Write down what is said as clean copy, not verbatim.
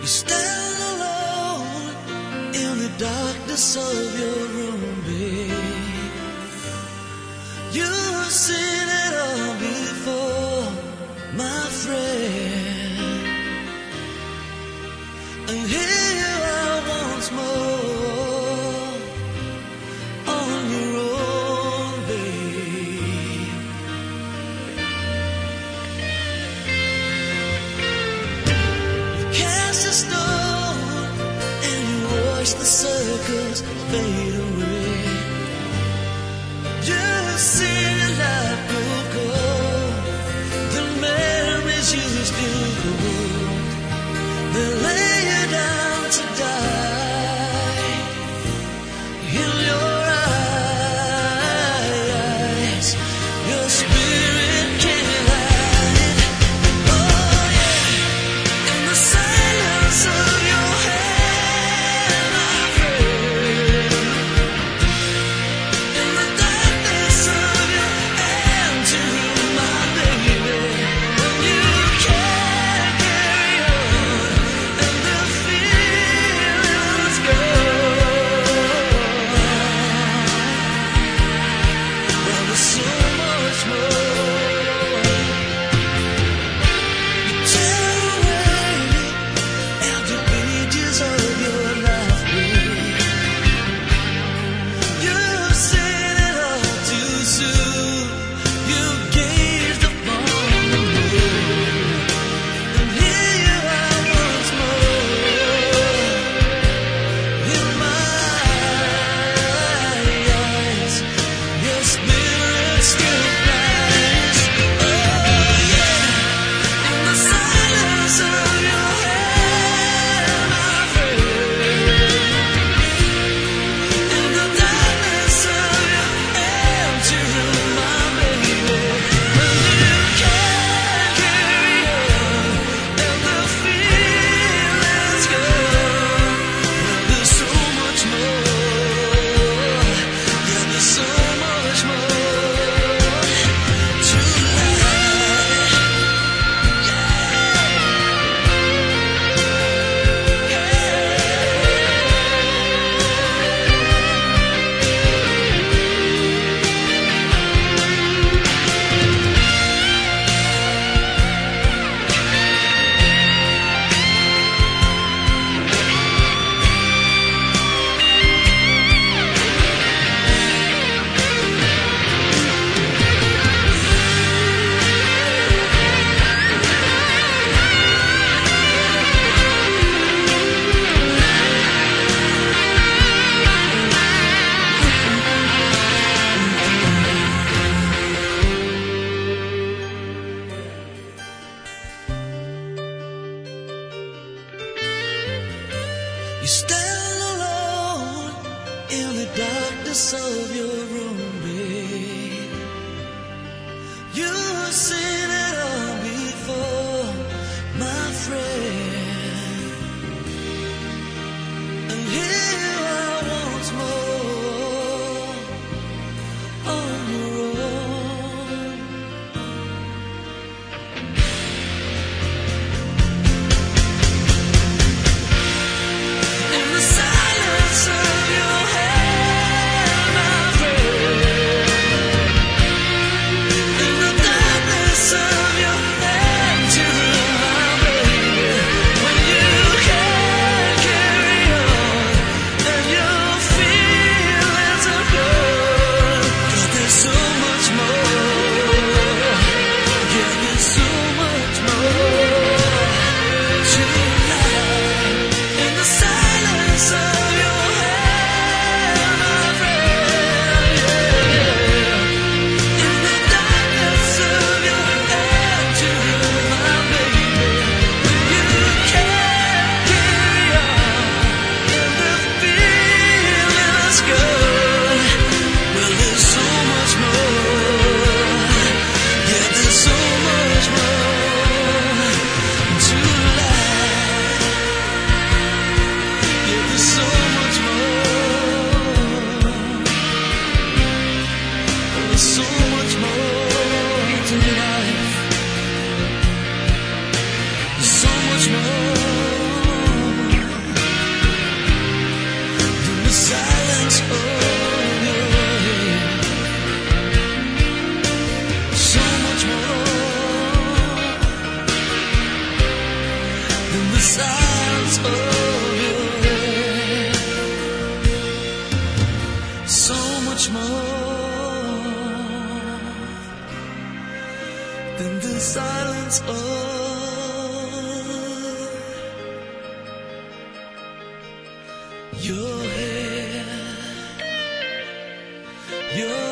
You stand alone in the darkness of your room, babe. You've seen it all before, my friend. And here you are once more on your own, babe. You cast a stone and you watch the circles fade away. You see your life go, the memories you still hold. They lay you down to die. In your eyes, your spirit can't hide. Oh yeah, in the silence of your head, my friend. In the darkness of your hand, too, my baby. When you can't carry on and the feeling's gone, well, there's so much more. You tear away empty pages of your life, babe. You've seen it all too soon. You've gazed upon the moon, and here you are once more in my eyes. Your spirit still flies. Oh yeah, in the silence of your head, my friend. In the darkness of your empty room, my baby. When you can't carry on and the feeling's gone, well, there's so much more. Yeah, there's so much more to life. You stand alone in the darkness of your room, babe. You've seen it all before, my friend. And here you are once more on your own. In the silence of your head, my friend. In the darkness silence of your hair, your